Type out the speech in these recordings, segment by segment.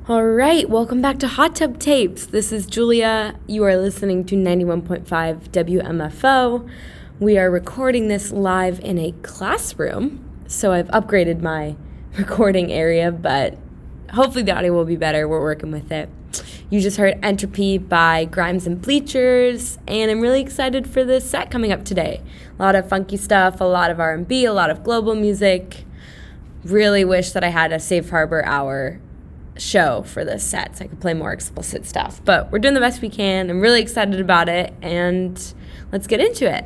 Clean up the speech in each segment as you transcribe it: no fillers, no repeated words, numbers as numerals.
All right, welcome back to Hot Tub Tapes. This is Julia. You are listening to 91.5 WMFO. We are recording this live in a classroom, so I've upgraded my recording area, but hopefully the audio will be better. We're working with it. You just heard Entropy by Grimes and Bleachers, and I'm really excited for this set coming up today. A lot of funky stuff, a lot of R&B, a lot of global music. Really wish that I had a Safe Harbor Hour show for this set so I could play more explicit stuff. But we're doing the best we can. I'm really excited about it, and let's get into it.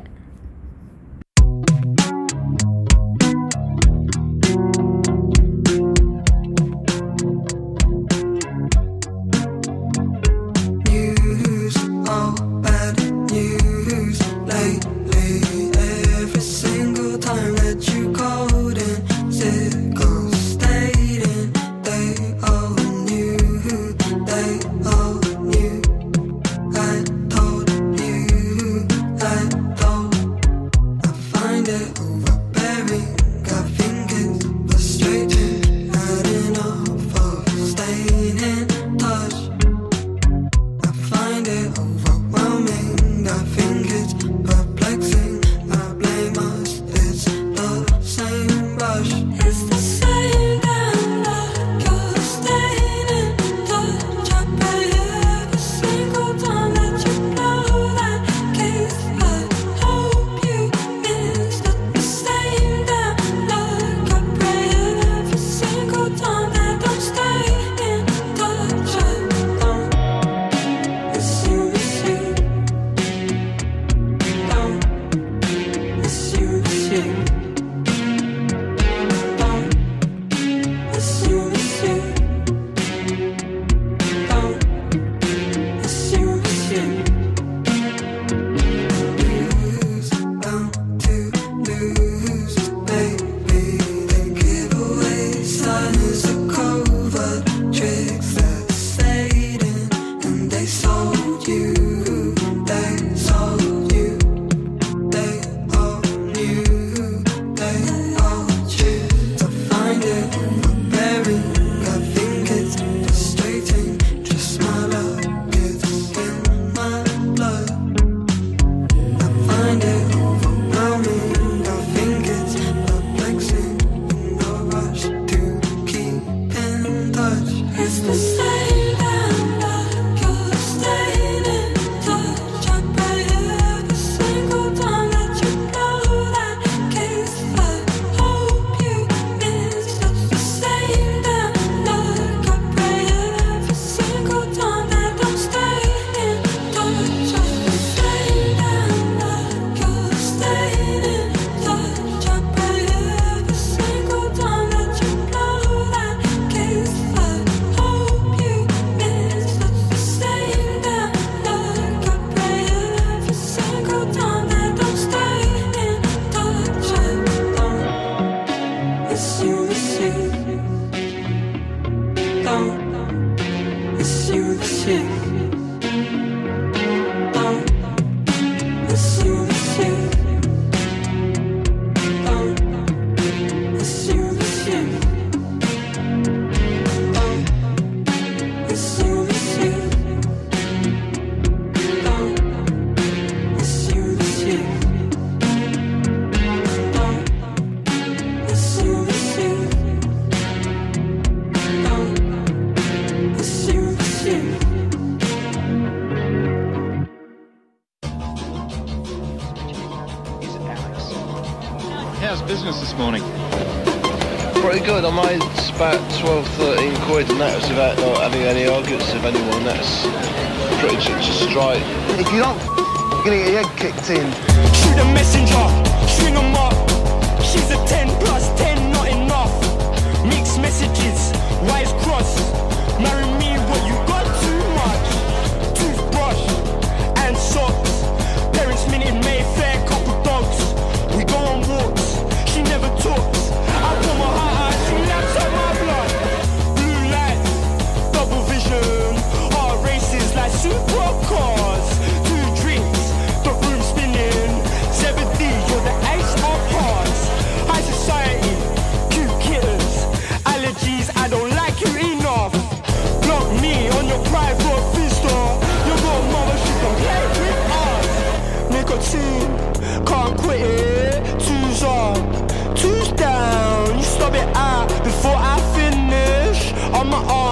Good, I made about 12, 13 quid and that was without not having any arguments with anyone. That's pretty just straight. If you don't you're gonna get your head kicked in. Shoot a messenger, string 'em up. She's a 10 plus 10, not enough. Mixed messages, wires cross. Marry me, what you got too much. Toothbrush and socks. Parents minute Mayfair, couple dogs. We go on walks, she never talks. I put my heart out, she laps up my blood. Blue light, double vision. Heart races like supercars. 2 drinks, the room spinning. 70, you're the ace of hearts. High society, cute kittens. Allergies, I don't like you enough. Long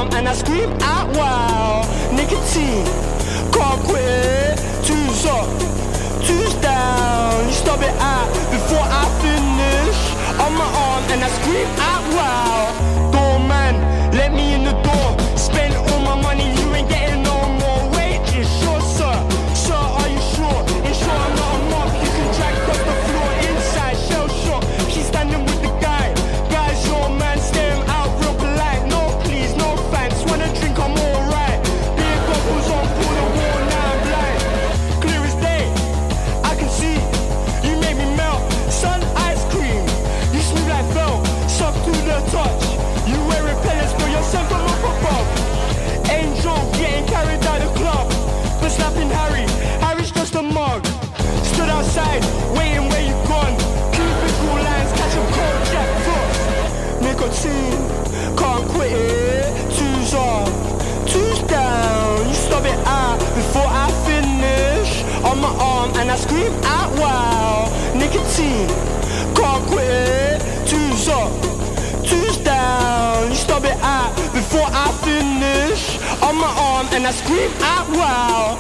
arm and I scream out wow. Nicotine, can't quit it. Two's up, two's down. You stop it out before I finish. On my arm and I scream out wow. Doorman, let me in the door. Spend all my money, you ain't getting no more wages. Sure sir, sir are you sure? Ensure I'm not a mob. You can drag across the floor inside. Shell shock, she's standing with the guy. Guys, your man, stare him out real polite. No please, no thanks, wanna drink I'm alright. Beer goggles on, pull the wall, now I'm blind. Clear as day, I can see. You make me melt, sun ice cream. You smooth like felt, soft to the touch. You wear repellents for yourself from up above. Angel getting carried out the club. For slapping Harry, Harry's just a mug. Stood outside, waiting where you gone. Cubicle lines, catch a cold Jack Frost. Nicotine, can't quit it. Two's up, two's down. You stop it out before I finish. On my arm and I scream out wow. Nicotine, can't quit it. Two's up, two's down. You stop it out before I finish. On my arm and I scream out wow.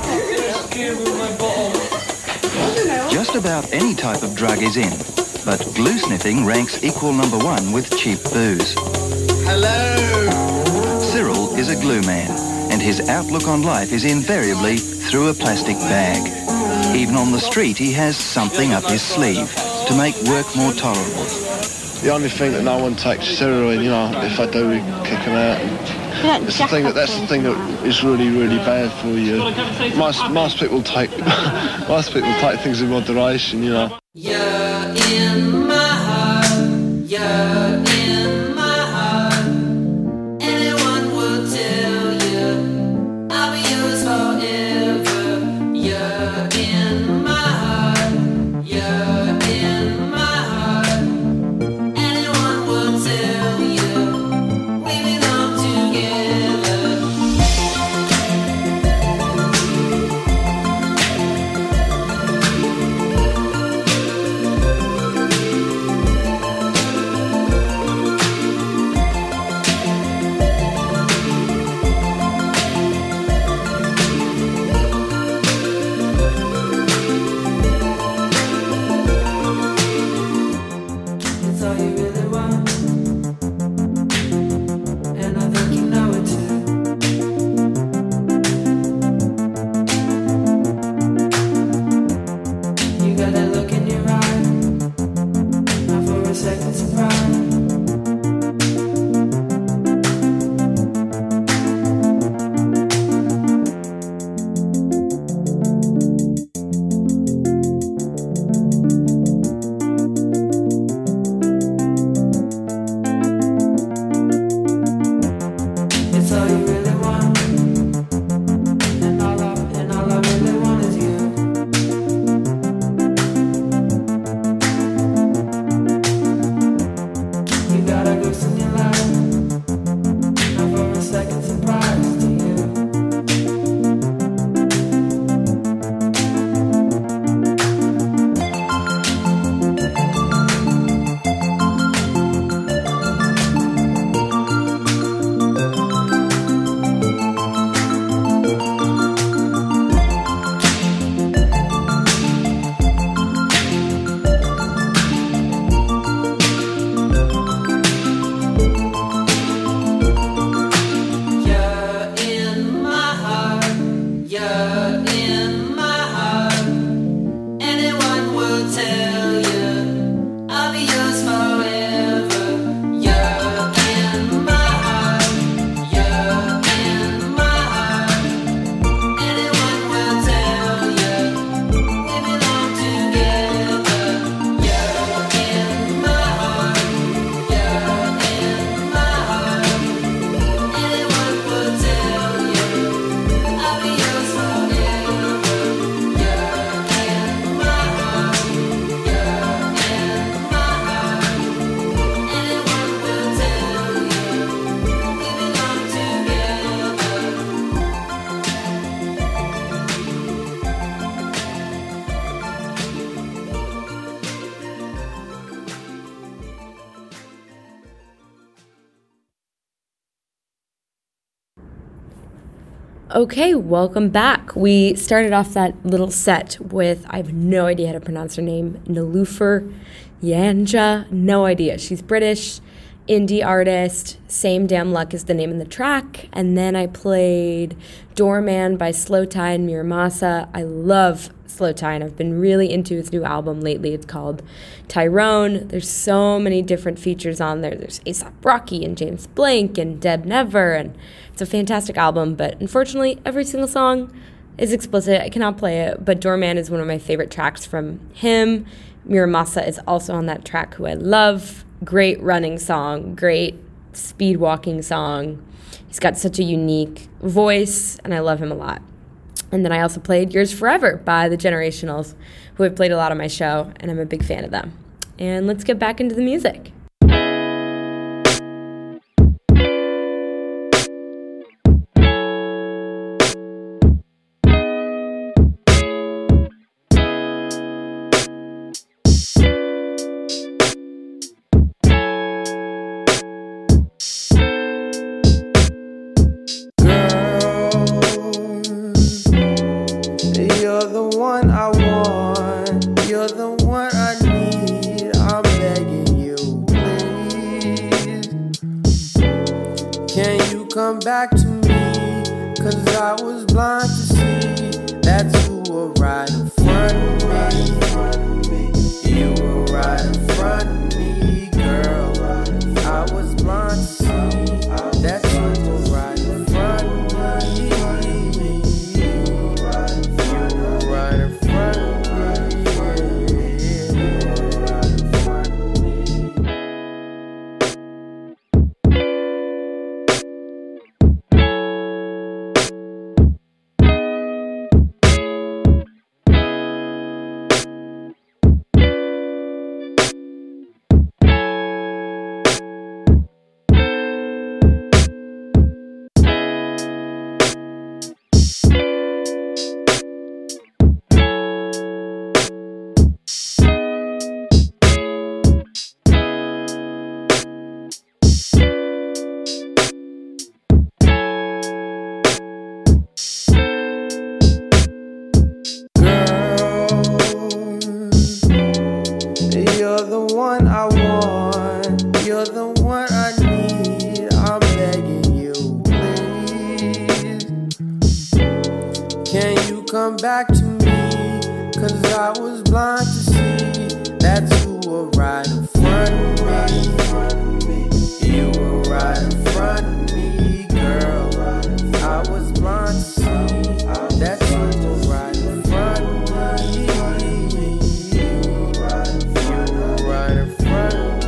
Just about any type of drug is in, but glue sniffing ranks equal number one with cheap booze. Hello! Cyril is a glue man, and his outlook on life is invariably through a plastic bag. Even on the street, he has something up his sleeve to make work more tolerable. The only thing that no one takes is heroin, you know, if I do, we kick them out. That's the thing that is really, really bad for you. Most people take things in moderation, you know. You're in my heart, you're in my heart. Anyone will tell you I'll be yours forever. You're in my heart, you're in my heart. Anyone will tell you we belong together. Okay, welcome back. We started off that little set with, I have no idea how to pronounce her name, Niloufar Yanja. No idea. She's British, indie artist. Same Damn Luck is the name of the track. And then I played Doorman by Slowthai and Miramasa. I love Slowthai, and I've been really into his new album lately. It's called Tyrone. There's so many different features on there. There's A$AP Rocky and James Blake and Deb Never, and it's a fantastic album, but unfortunately every single song is explicit. I cannot play it, but Doorman is one of my favorite tracks from him. Miramasa is also on that track, who I love. Great running song, great speed walking song. He's got such a unique voice, and I love him a lot. And then I also played Yours Forever by The Generationals, who have played a lot on my show, and I'm a big fan of them. And let's get back into the music. Back to me, 'cause I was blind to see that's who were right in front of me. You were right in front of me, girl. I was blind to see that's who were right in front of me. You were right in front of me. Come back to me, 'cause I was blind to see that's who were right in front of me. You were right in front of me, girl. I was blind to see that's who were right in front of me. You were right in front of me.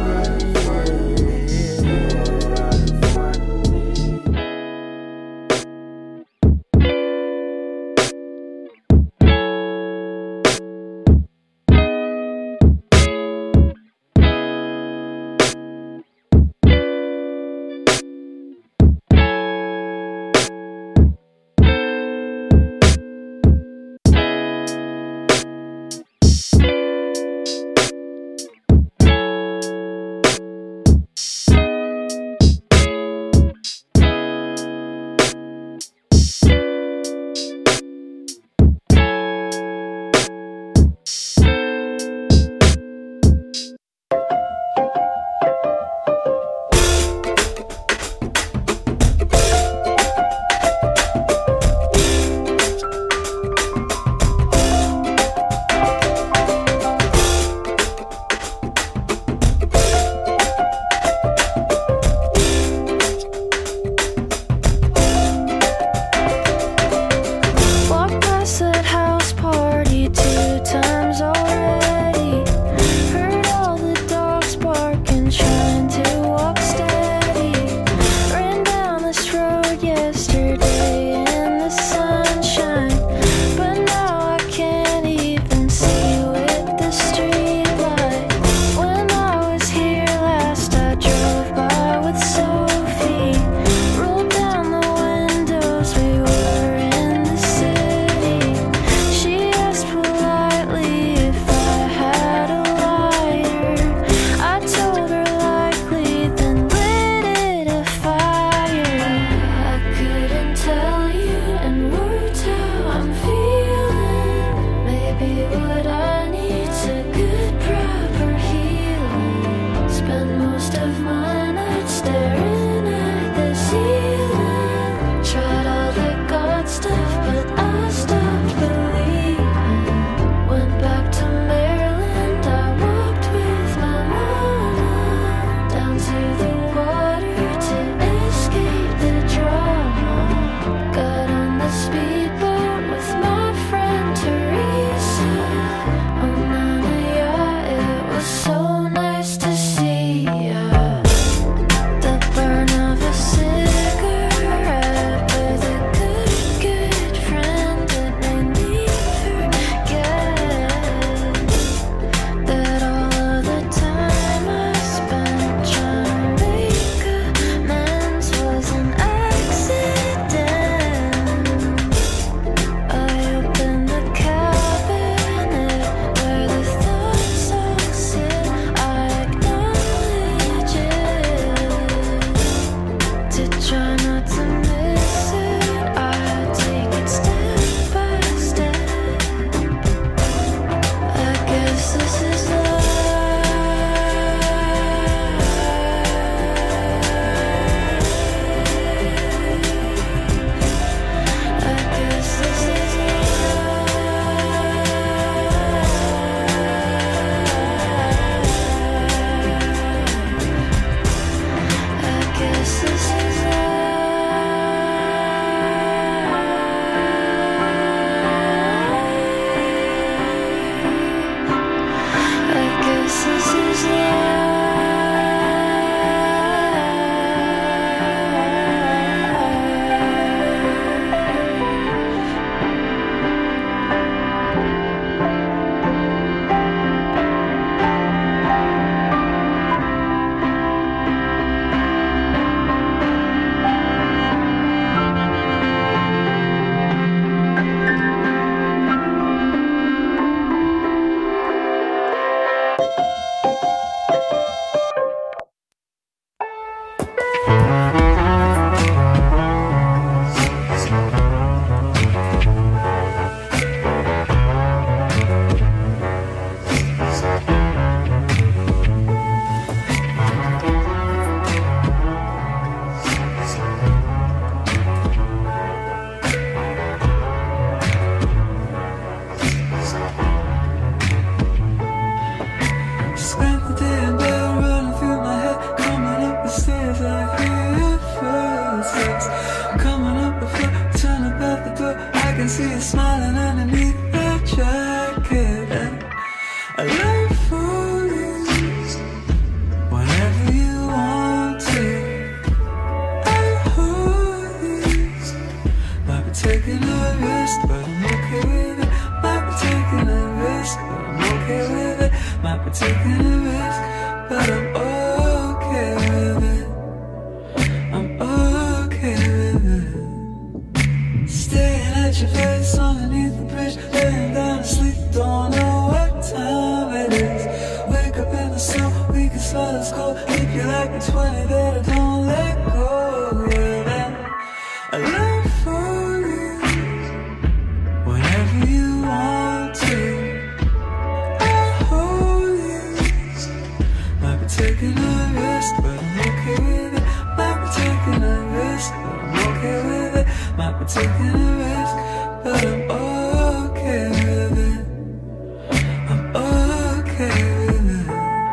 can see you smiling underneath that jacket. And I love for you whenever you want to. I hold you. Might be taking a risk, but I'm okay with it. Might be taking a risk, but I'm okay with it. Might be taking a risk, but I'm okay with it. I'm okay with it. Staring at your face underneath the bridge, laying down to sleep, don't know what time it is. Wake up in the sun, we can smell it's cold. Keep you like a 20 that I don't let go. And I love for you whenever you want to. I hold you. Might be taking a risk, but I'm okay with it. Might be taking a risk, but I'm okay with it. Might be taking a risk, but I'm okay with it. I'm okay with it.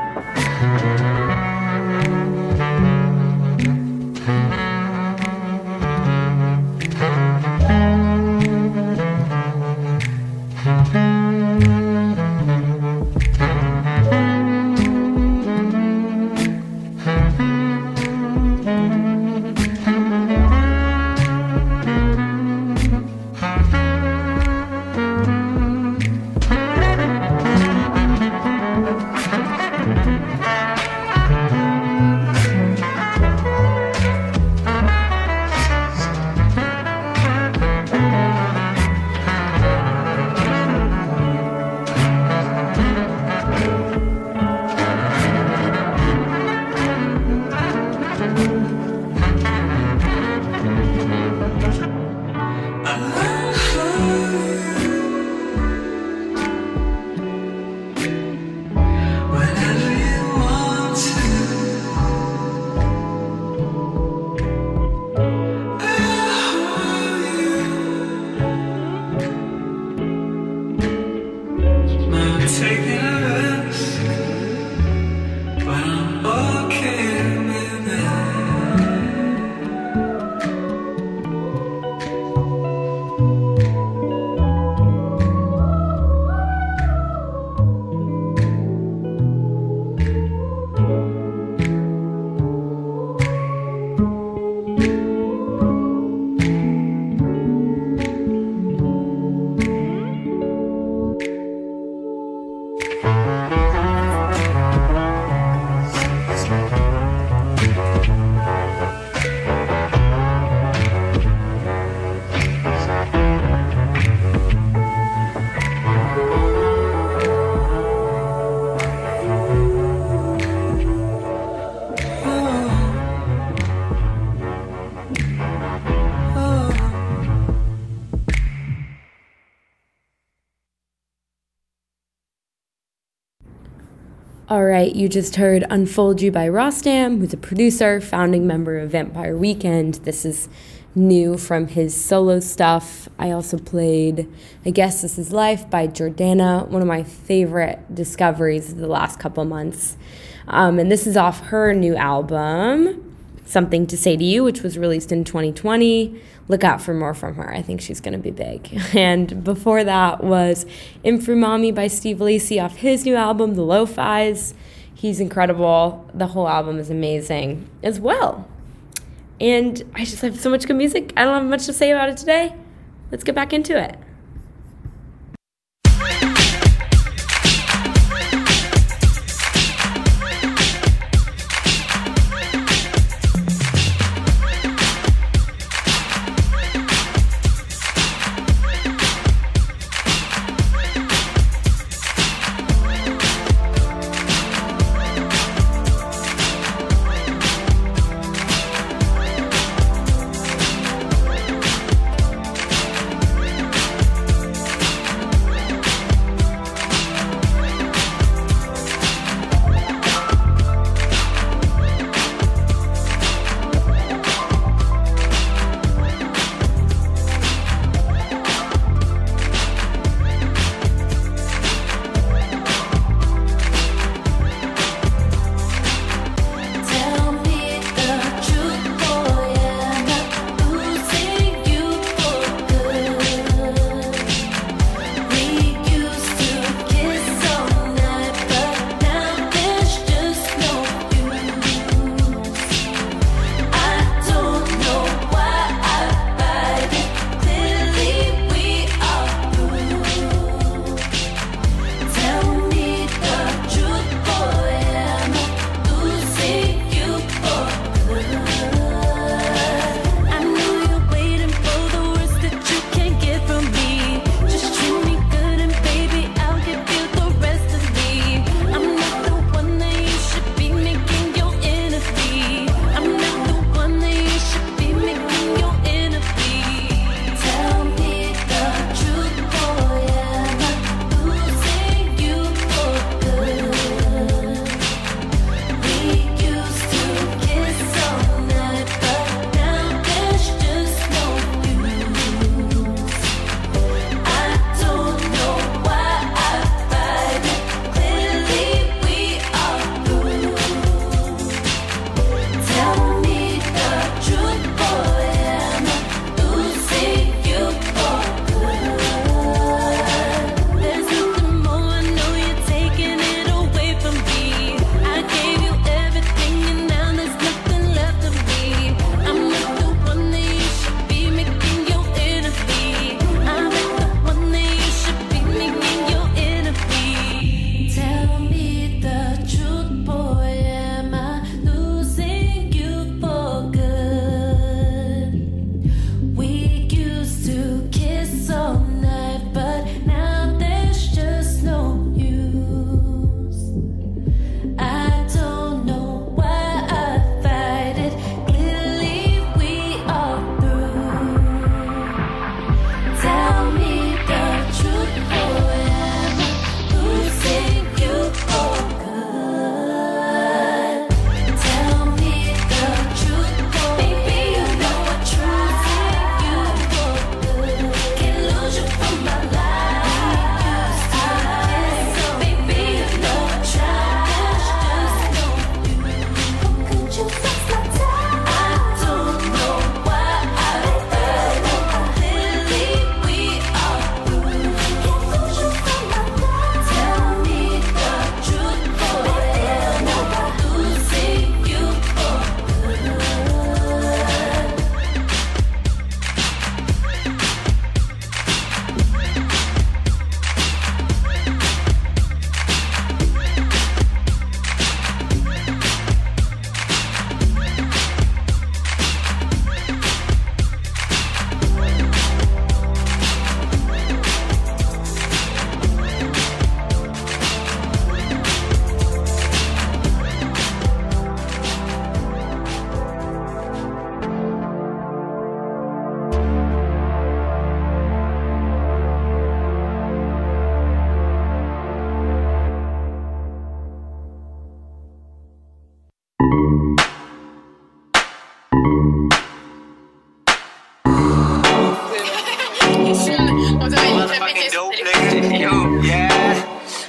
Whenever you want to, I hold you. Might be taking a risk, but I'm okay with it. All right, you just heard Unfold You by Rostam, who's a producer, founding member of Vampire Weekend. This is new from his solo stuff. I also played I Guess This Is Life by Jordana, one of my favorite discoveries of the last couple months. And this is off her new album, Something to Say to You, which was released in 2020. Look out for more from her. I think she's going to be big. And before that was Infrumami by Steve Lacy off his new album, The Lo-Fis. He's incredible. The whole album is amazing as well. And I just have so much good music. I don't have much to say about it today. Let's get back into it. Fucking dope, nigga. Yo, yeah.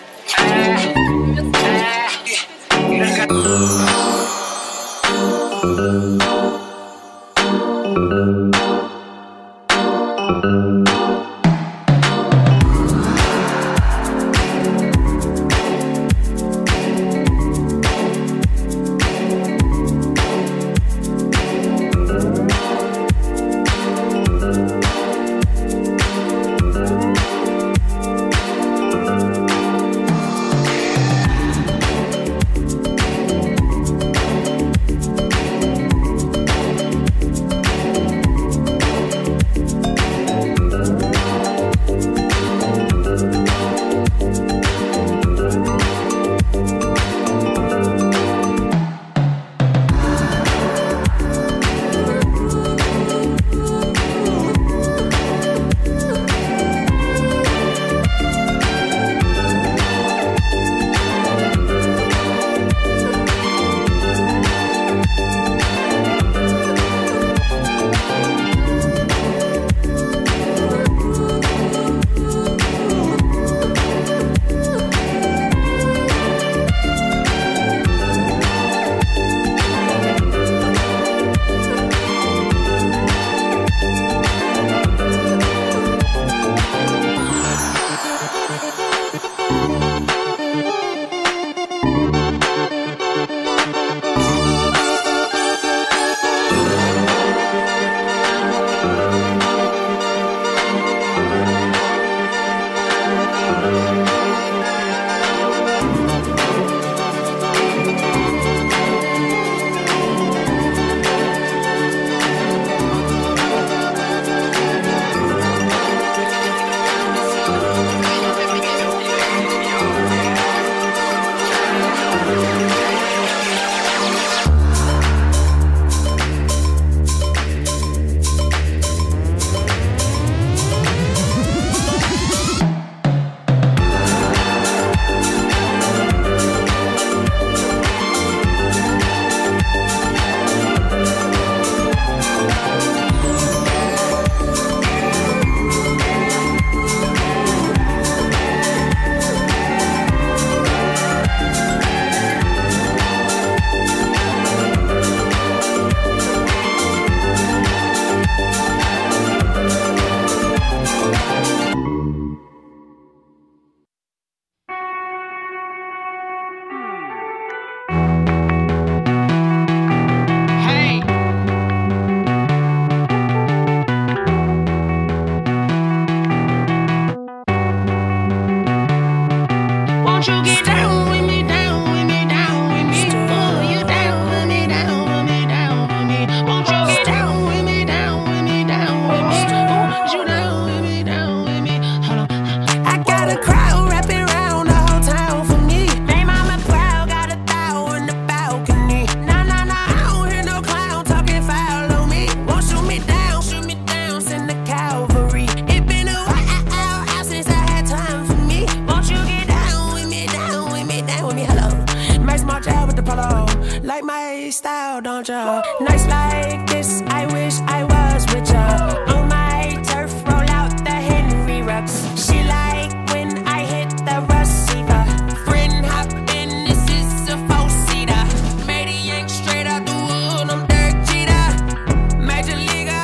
style, don't ya? Nights like this, I wish I was with ya. On my turf, roll out the Henry rocks. She like when I hit the receiver. Friend hop in, this is a four-seater. Made a yank straight out the wood, I'm Derek Jeter. Major leaguer,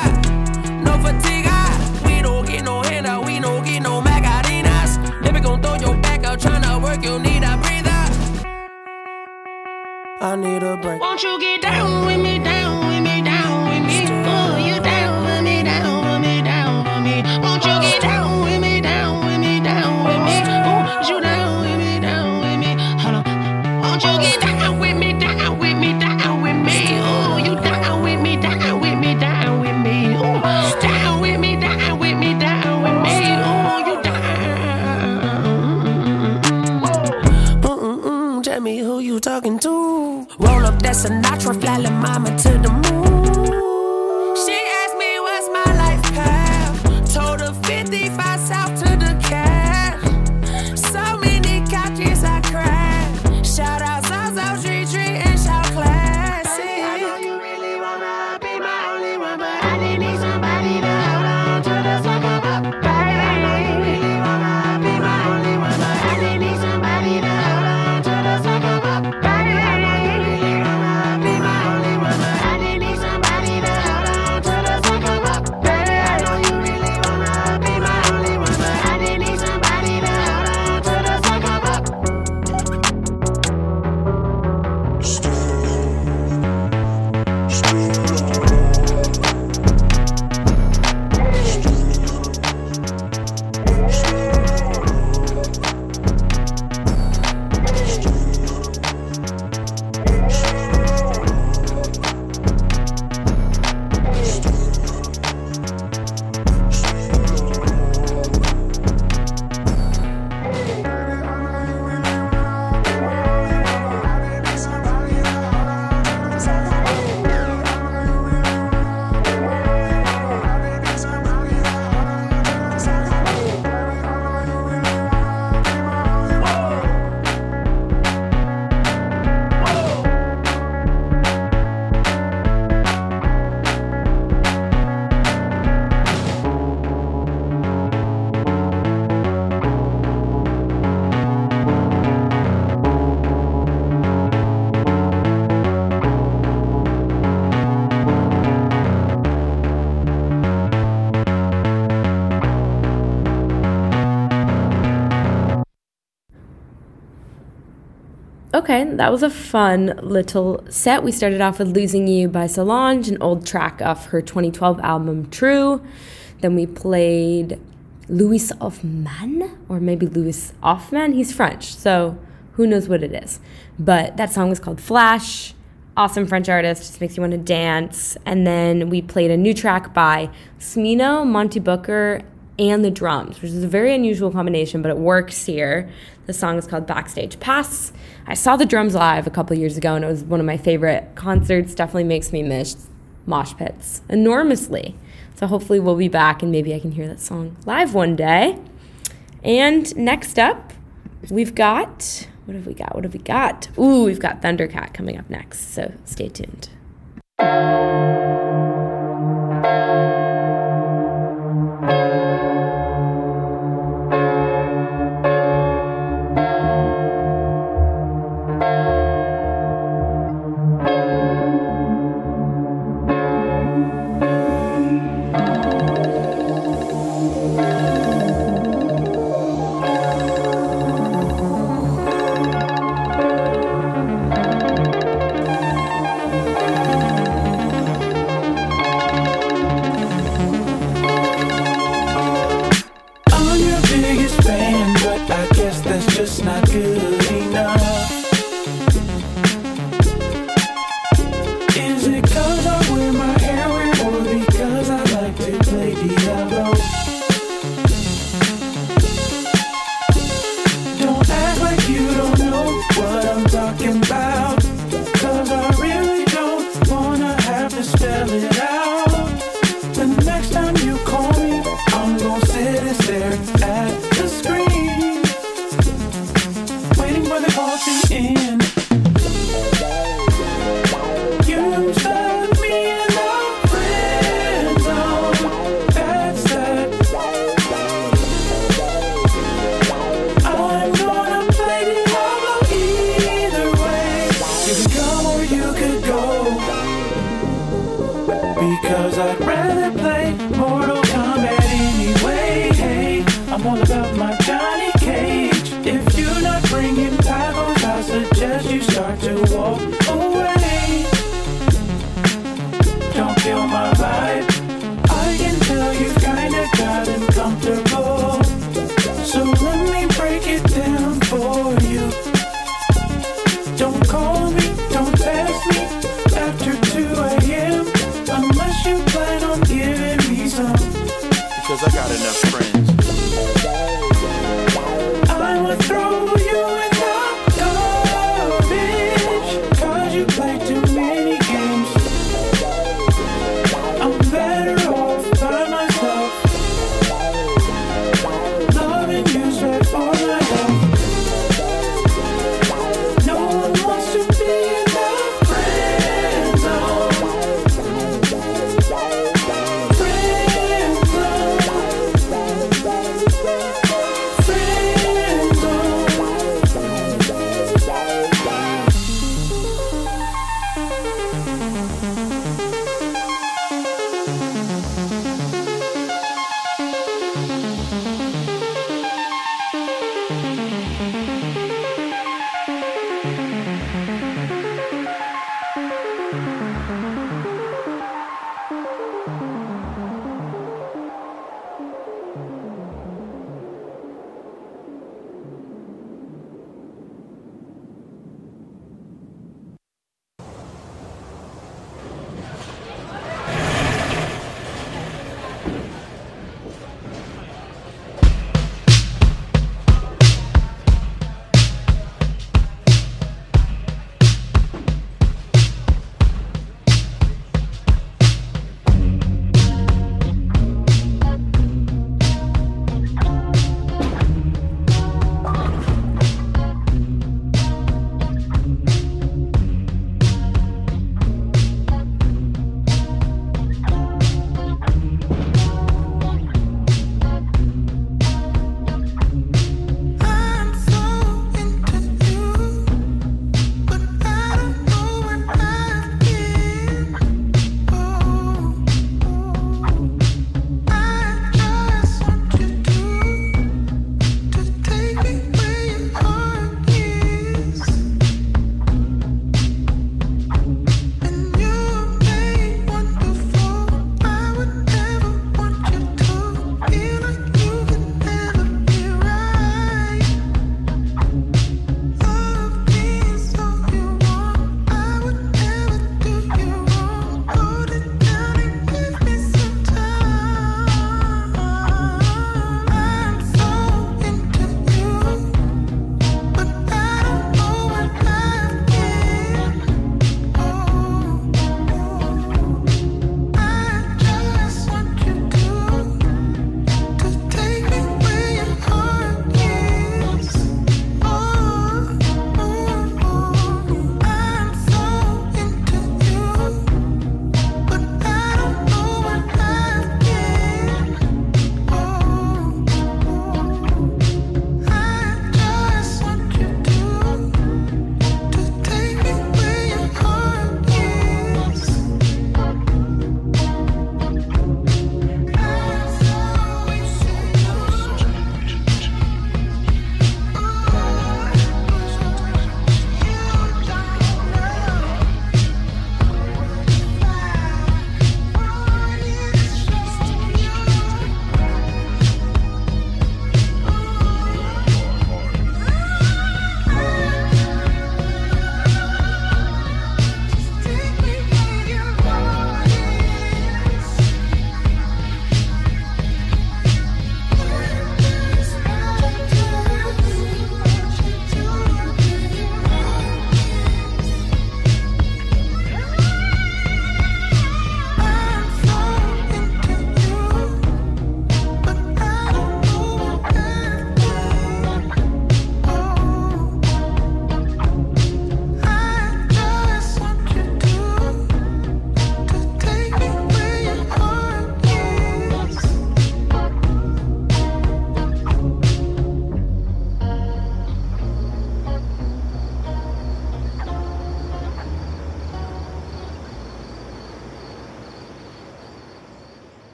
no fatigue. We don't get no handout, we don't get no Macarinas. Never gon' throw your back out, tryna work, you need a breather. I need a break. Won't you get down with me, down with me? Okay, that was a fun little set. We started off with Losing You by Solange, an old track off her 2012 album True. Then we played Louis Hoffman, or maybe Louis Hoffman. He's French, so who knows what it is. But that song was called Flash. Awesome French artist, just makes you want to dance. And then we played a new track by Smino, Monty Booker, and the drums, which is a very unusual combination, but it works here. The song is called Backstage Pass. I saw the drums live a couple years ago, and it was one of my favorite concerts. Definitely makes me miss mosh pits enormously. So hopefully we'll be back, and maybe I can hear that song live one day. And next up, we've got, what have we got? Ooh, we've got Thundercat coming up next, so stay tuned.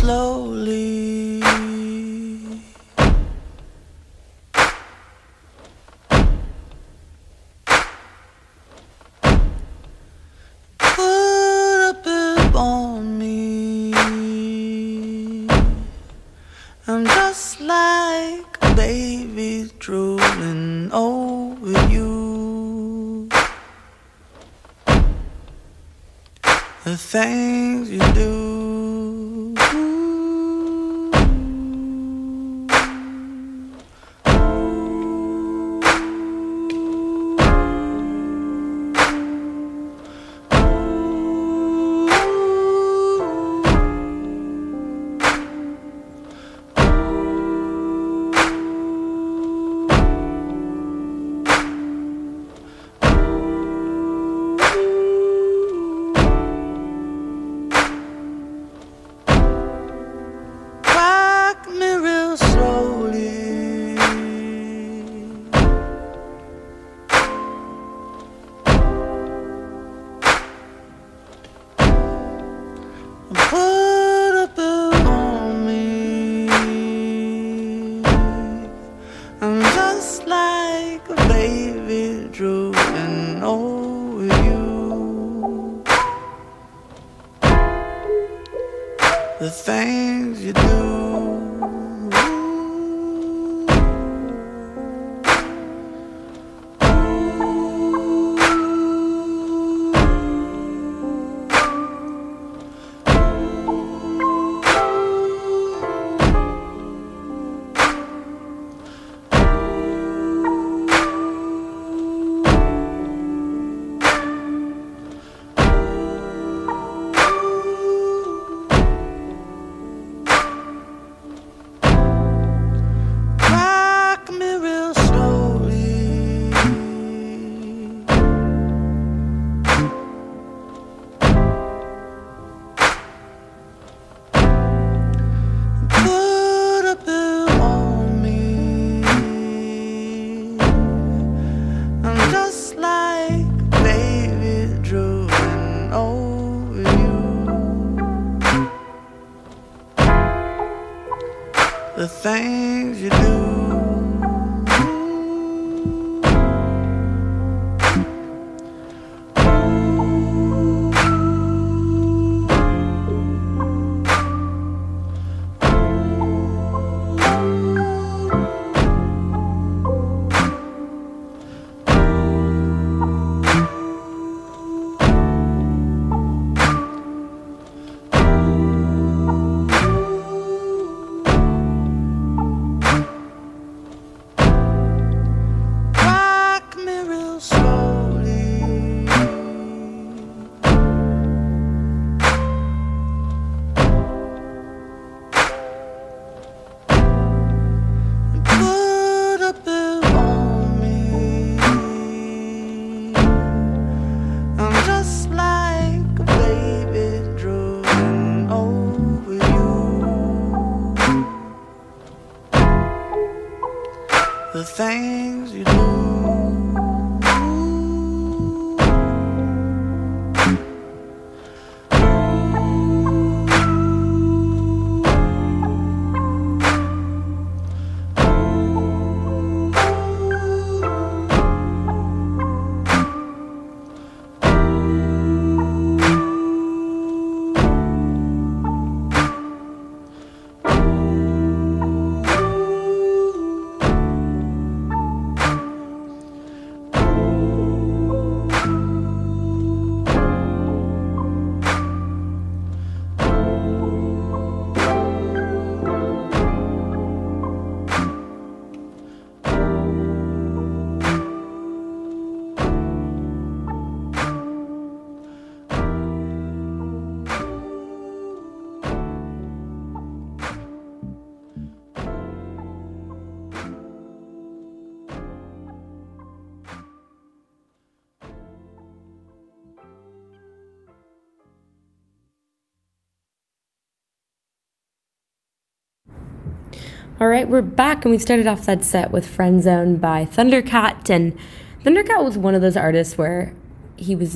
slowly. Put a bib on me. I'm just like a baby drooling over you. The things you do. Rock me real slowly. Put a bill on me. I'm just like a baby drooling over you. The things you do. Rock me real slowly. Put a bill on me. I'm just like a baby drooling over you. The things you do. Rock me real slowly. Put a bill on me. I'm just like a baby drooling over you. The things you do. All right, we're back, and we started off that set with Friend Zone by Thundercat. And Thundercat was one of those artists where he was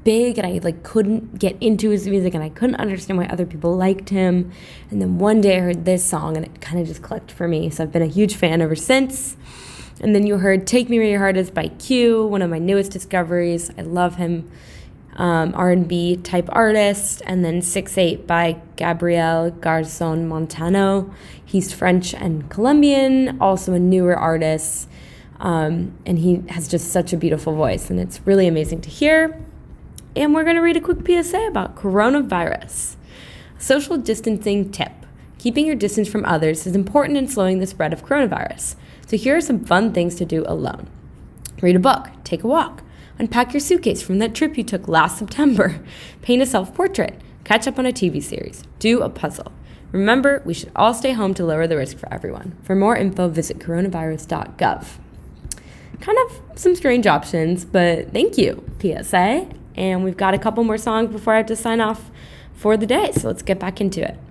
big, and I like couldn't get into his music, and I couldn't understand why other people liked him. And then one day I heard this song, and it kind of just clicked for me. So I've been a huge fan ever since. And then you heard Take Me Where Your Heart Is by Q, one of my newest discoveries. I love him. R&B type artist. And then 6'8" by Gabriel Garzon Montano. He's French and Colombian, also a newer artist. And he has just such a beautiful voice, and it's really amazing to hear. And we're going to read a quick PSA about coronavirus. Social distancing tip. Keeping your distance from others is important in slowing the spread of coronavirus. So here are some fun things to do alone. Read a book, take a walk, unpack your suitcase from that trip you took last September, paint a self-portrait, catch up on a TV series, do a puzzle. Remember, we should all stay home to lower the risk for everyone. For more info, visit coronavirus.gov. Kind of some strange options, but thank you, PSA. And we've got a couple more songs before I have to sign off for the day, so let's get back into it.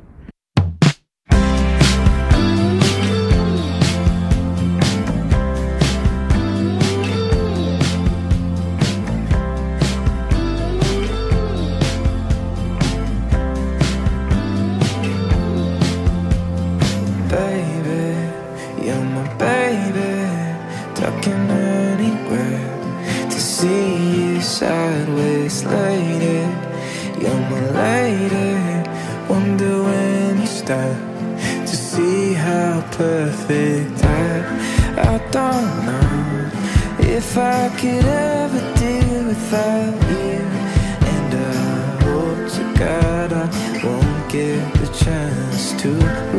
Sideways lady, you're my lady. Wonder when you start to see how perfect I don't know if I could ever do without you. And I hope to God I won't get the chance to.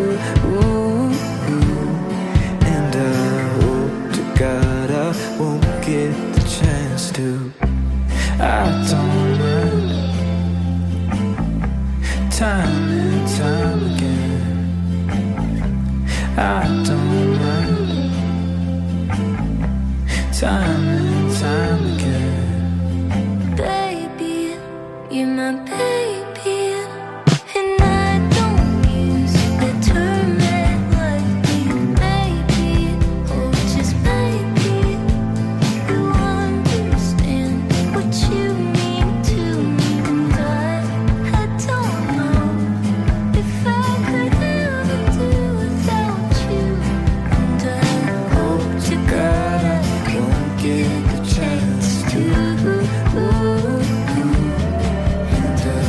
And I hope to God I won't get the chance to. I don't mind. Time and time again, I don't mind. Time and time again. Baby, you're my baby, and I don't use the term that lightly. Maybe, oh just maybe, you understand what you mean to me. And I don't know if I could ever do without you. And I hope to God I won't get the chance to. And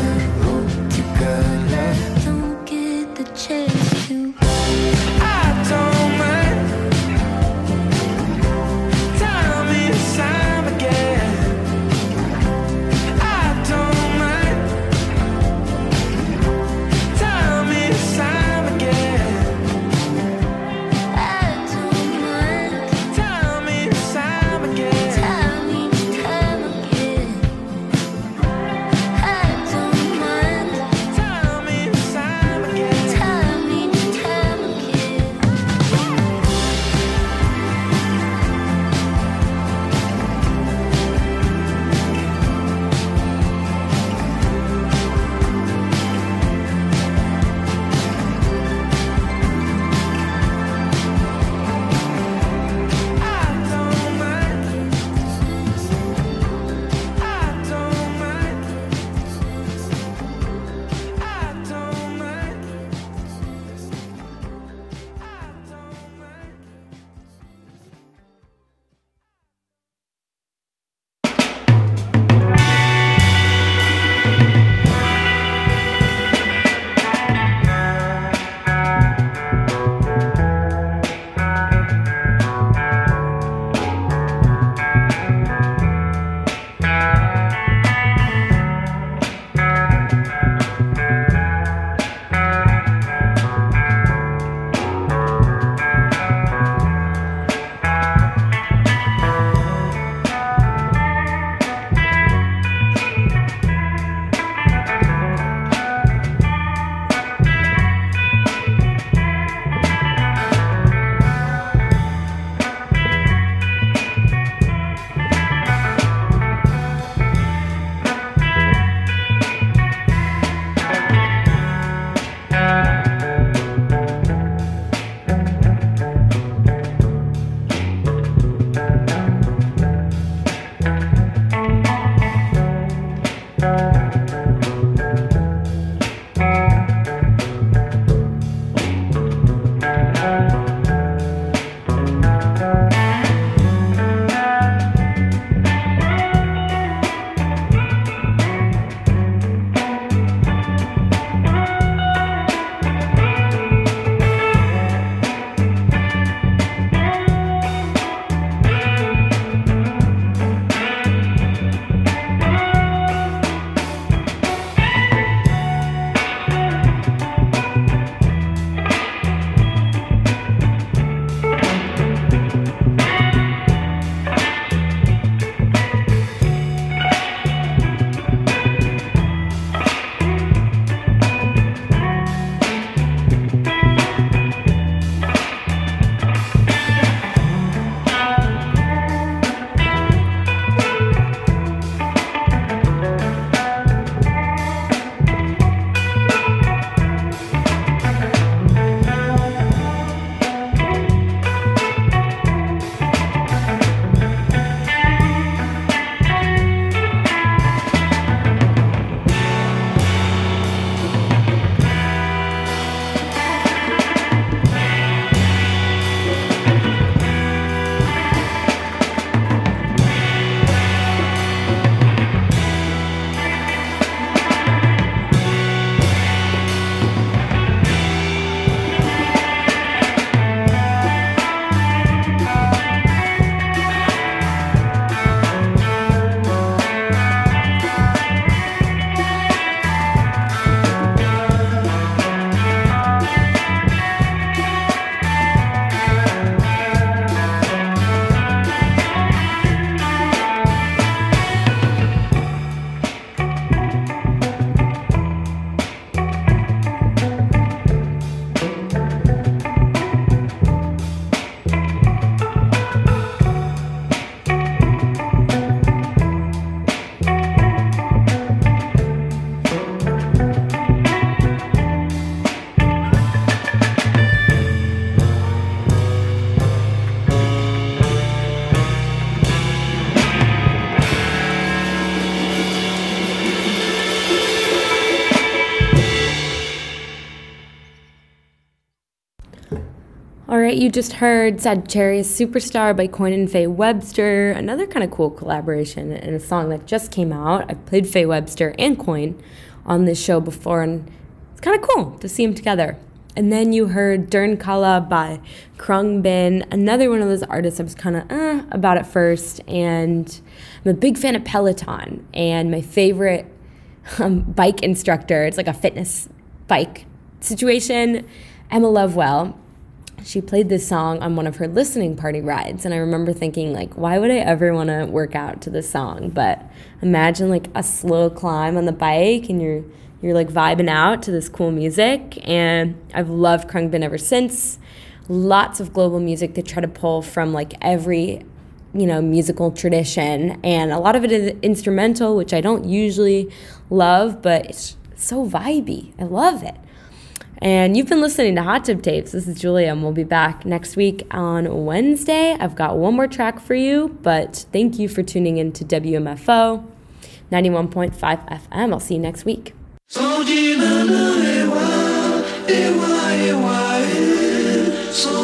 All right, you just heard Sagittarius Superstar by Coin and Faye Webster, another kind of cool collaboration in a song that just came out. I've played Faye Webster and Coin on this show before, and it's kind of cool to see them together. And then you heard Dern Kala by Khruangbin, another one of those artists I was kind of about at first, and I'm a big fan of Peloton, and my favorite bike instructor, it's like a fitness bike situation, Emma Lovewell. She played this song on one of her listening party rides, and I remember thinking, like, why would I ever want to work out to this song? But imagine, like, a slow climb on the bike, and you're like, vibing out to this cool music, and I've loved Khruangbin ever since. Lots of global music they try to pull from, like, every, musical tradition, and a lot of it is instrumental, which I don't usually love, but it's so vibey. I love it. And you've been listening to Hot Tub Tapes. This is Julia, and we'll be back next week on Wednesday. I've got one more track for you, but thank you for tuning in to WMFO 91.5 FM. I'll see you next week. So